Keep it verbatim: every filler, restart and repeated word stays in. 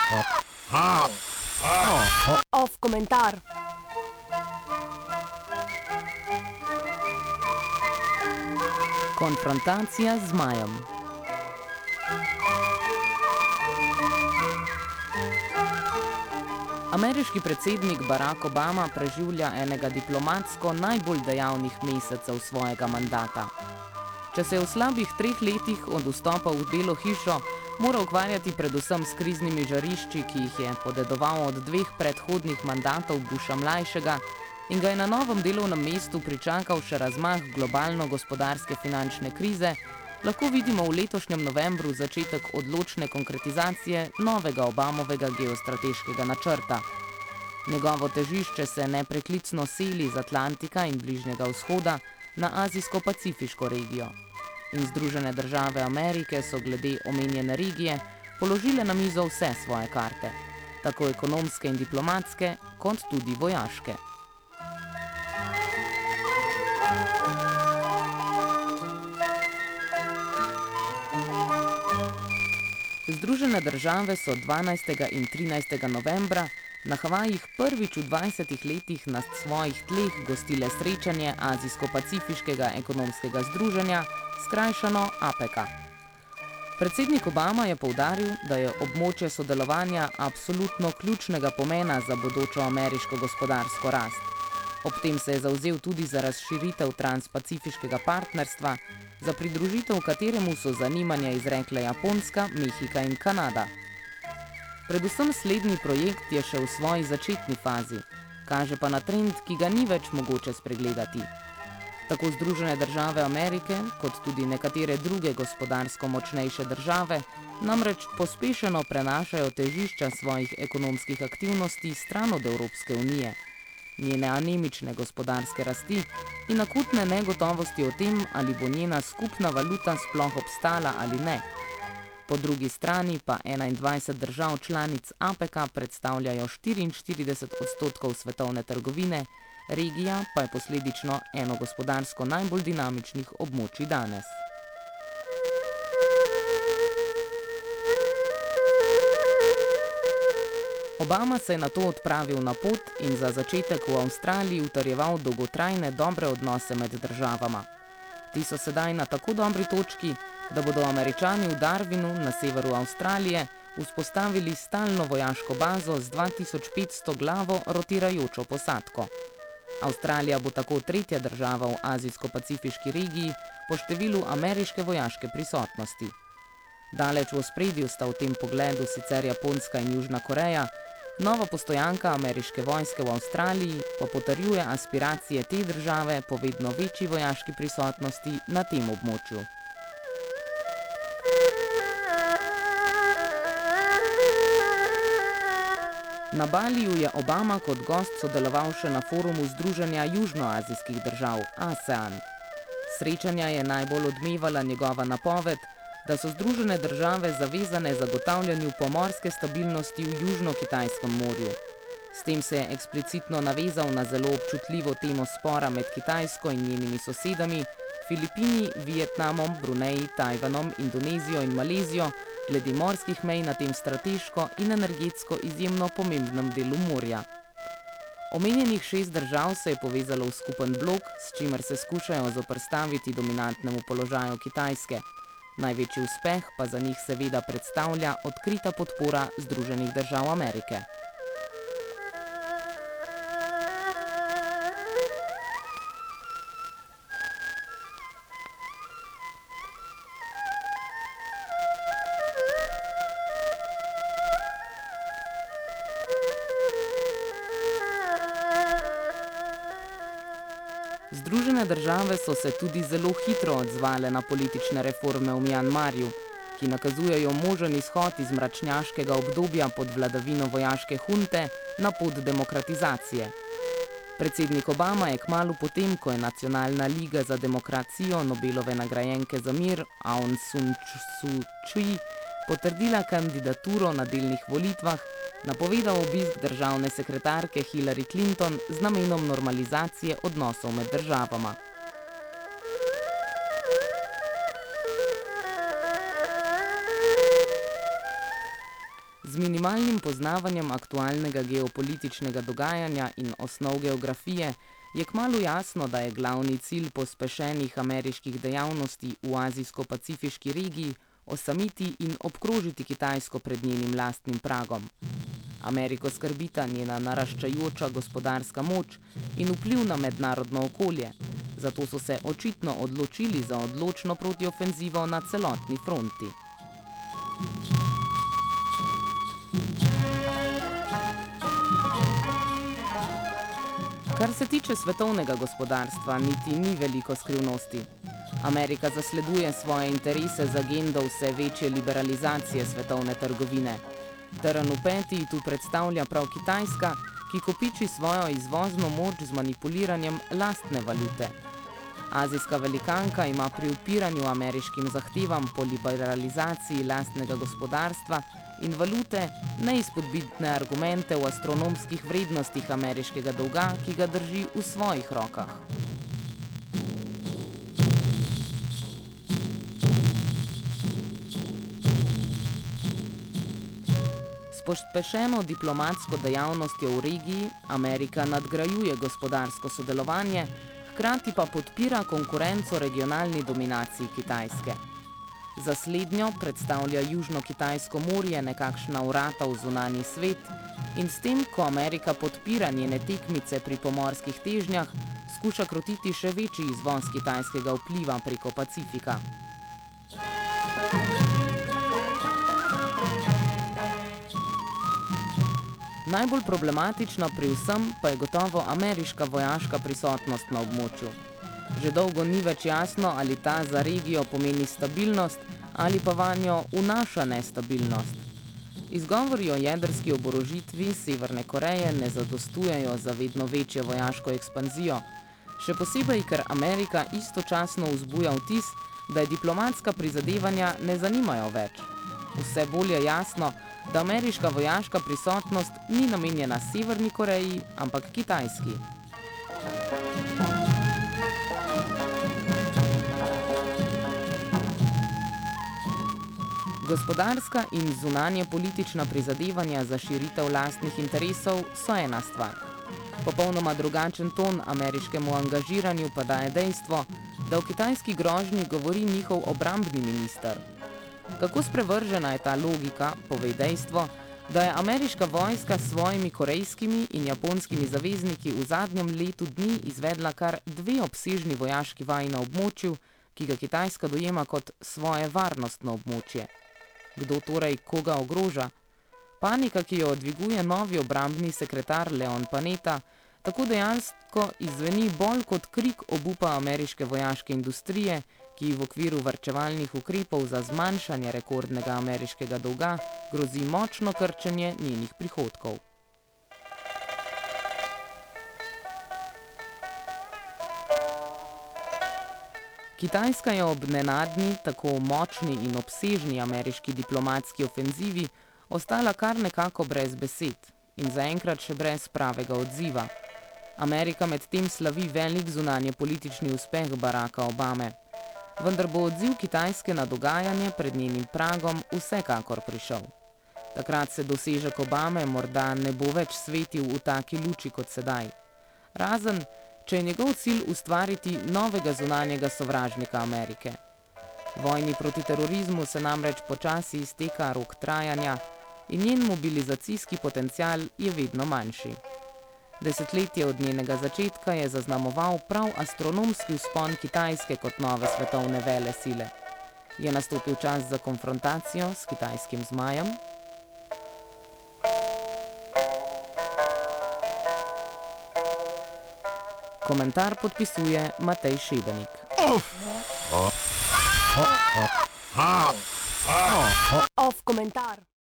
Off komentar. Konfrontacija z zmajem. Ameriški predsednik Barack Obama preživlja enega diplomatsko najbolj dejavnih mesecev svojega mandata. Če se je v slabih treh letih od vstopa v Belo hišo mora ukvarjati predvsem s kriznimi žarišči, ki jih je podedoval od dveh predhodnih mandatov Busha mlajšega, in ga je na novem delovnem mestu pričakal še razmah globalno-gospodarske finančne krize, lahko vidimo v letošnjem novembru začetek odločne konkretizacije novega Obamovega geostrateškega načrta. Njegovo težišče se nepreklicno seli z Atlantika in Bližnjega vzhoda na azijsko-pacifiško regijo. In Združene države Amerike so glede omenjene regije položile na mizo vse svoje karte, tako ekonomske in diplomatske, kot tudi vojaške. Združene države so dvanajstega in trinajstega novembra na Havajih prvič v dvajsetih letih na svojih tleh gostile srečanje Azijsko-pacifiškega ekonomskega združenja, skrajšano APEC-a. Predsednik Obama je poudaril, da je območje sodelovanja absolutno ključnega pomena za bodočo ameriško gospodarsko rast. Ob tem se je zavzel tudi za razširitev transpacifiškega partnerstva, za pridružitev kateremu so zanimanje izrekle Japonska, Mehika in Kanada. Predvsem slednji projekt je še v svoji začetni fazi, kaže pa na trend, ki ga ni več mogoče spregledati. Tako Združene države Amerike, kot tudi nekatere druge gospodarsko močnejše države, namreč pospešeno prenašajo težišča svojih ekonomskih aktivnosti stran od Evropske unije, njene anemične gospodarske rasti in akutne negotovosti o tem, ali bo njena skupna valuta sploh obstala ali ne. Po drugi strani pa enaindvajset držav članic APEC-a predstavljajo štiriinštirideset odstotkov svetovne trgovine, regija pa je posledično eno gospodarsko najbolj dinamičnih območij danes. Obama se je nato odpravil na pot in za začetek v Avstraliji utrjeval dolgotrajne dobre odnose med državama. Ti so sedaj na tako dobri točki, da bodo Američani v Darwinu na severu Avstralije vzpostavili stalno vojaško bazo z dva tisoč petsto glavo rotirajočo posadko. Avstralija bo tako tretja država v azijsko-pacifiški regiji po številu ameriške vojaške prisotnosti. Daleč v ospredju sta v tem pogledu sicer Japonska in Južna Koreja, nova postojanka ameriške vojske v Avstraliji pa potrjuje aspiracije te države po vedno večji vojaški prisotnosti na tem območju. Na Baliju je Obama kot gost sodeloval še na forumu Združenja južnoazijskih držav ASEAN. Srečanja je najbolj odmevala njegova napoved, da so Združene države zavezane zagotavljanju pomorske stabilnosti v Južno-Kitajskem morju. S tem se je eksplicitno navezal na zelo občutljivo temo spora med Kitajsko in njenimi sosedami, Filipini, Vietnamom, Bruneji, Tajvanom, Indonezijo in Malezijo, glede morskih mej na tem strateško in energetsko izjemno pomembnem delu morja. Omenjenih šest držav se je povezalo v skupen blok, s čimer se skušajo zoperstaviti dominantnemu položaju Kitajske. Največji uspeh pa za njih seveda predstavlja odkrita podpora Združenih držav Amerike. Združene države so se tudi zelo hitro odzvale na politične reforme v Mjanmarju, ki nakazujejo možen izhod iz mračnjaškega obdobja pod vladavino vojaške hunte na pot demokratizacije. Predsednik Obama je kmalu potem, ko je Nacionalna liga za demokracijo Nobelove nagrajenke za mir Aung San Suu Kyi potrdila kandidaturo na delnih volitvah, napovedal obisk državne sekretarke Hillary Clinton z namenom normalizacije odnosov med državama. Z minimalnim poznavanjem aktualnega geopolitičnega dogajanja in osnov geografije je kmalu jasno, da je glavni cilj pospešenih ameriških dejavnosti v azijsko-pacifiški regiji osamiti in obkrožiti Kitajsko pred njenim lastnim pragom. Ameriko skrbita njena naraščajoča gospodarska moč in vpliv na mednarodno okolje, zato so se očitno odločili za odločno protiofenzivo na celotni fronti. Kar se tiče svetovnega gospodarstva, niti ni veliko skrivnosti. Amerika zasleduje svoje interese z agendo vse večje liberalizacije svetovne trgovine. Trn v peti tu predstavlja prav Kitajska, ki kopiči svojo izvozno moč z manipuliranjem lastne valute. Azijska velikanka ima pri upiranju ameriškim zahtevam po liberalizaciji lastnega gospodarstva in valute neizpodbitne argumente v astronomskih vrednostih ameriškega dolga, ki ga drži v svojih rokah. S pospešeno diplomatsko dejavnostjo v regiji Amerika nadgrajuje gospodarsko sodelovanje, hkrati pa podpira konkurenco regionalni dominaciji Kitajske. Za slednjo predstavlja Južno-Kitajsko morje nekakšna vrata v zunanji svet in s tem, ko Amerika podpira njene tekmice pri pomorskih težnjah, skuša krotiti še večji izvoz kitajskega vpliva preko Pacifika. Najbolj problematična pri vsem pa je gotovo ameriška vojaška prisotnost na območju. Že dolgo ni več jasno, ali ta za regijo pomeni stabilnost ali pa vanjo vnaša nestabilnost. Izgovori o jedrski oborožitvi Severne Koreje ne zadostujejo za vedno večjo vojaško ekspanzijo, še posebej, ker Amerika istočasno vzbuja vtis, da je diplomatska prizadevanja ne zanimajo več. Vse bolj je jasno, da ameriška vojaška prisotnost ni namenjena Severni Koreji, ampak Kitajski. Gospodarska in zunanje politična prizadevanja za širitev lastnih interesov so ena stvar. Popolnoma drugačen ton ameriškemu angažiranju pa daje dejstvo, da v kitajski grožnji govori njihov obrambni minister. Kako sprevržena je ta logika, pove dejstvo, da je ameriška vojska s svojimi korejskimi in japonskimi zavezniki v zadnjem letu dni izvedla kar dve obsežni vojaški vaji na območju, ki ga Kitajska dojema kot svoje varnostno območje. Kdo torej koga ogroža? Panika, ki jo dviguje novi obrambni sekretar Leon Panetta, tako dejansko izveni bolj kot krik obupa ameriške vojaške industrije, ki v okviru varčevalnih ukrepov za zmanjšanje rekordnega ameriškega dolga grozi močno krčenje njenih prihodkov. Kitajska je ob nenadni, tako močni in obsežni ameriški diplomatski ofenzivi ostala kar nekako brez besed in zaenkrat še brez pravega odziva. Amerika medtem slavi velik zunanje politični uspeh Baracka Obame. Vendar bo odziv Kitajske na dogajanje pred njenim pragom vsekakor prišel. Takrat se dosežek Obame morda ne bo več svetil v taki luči kot sedaj. Razen, če je njegov cilj ustvariti novega zunanjega sovražnika Amerike. Vojni proti terorizmu se namreč počasi izteka rok trajanja in njen mobilizacijski potencial je vedno manjši. Desetletje od njenega začetka je zaznamoval prav astronomski vzpon Kitajske kot nove svetovne velesile. Je nastopil čas za konfrontacijo s kitajskim zmajem? Komentar podpisuje Matej Šebenik. Off komentar.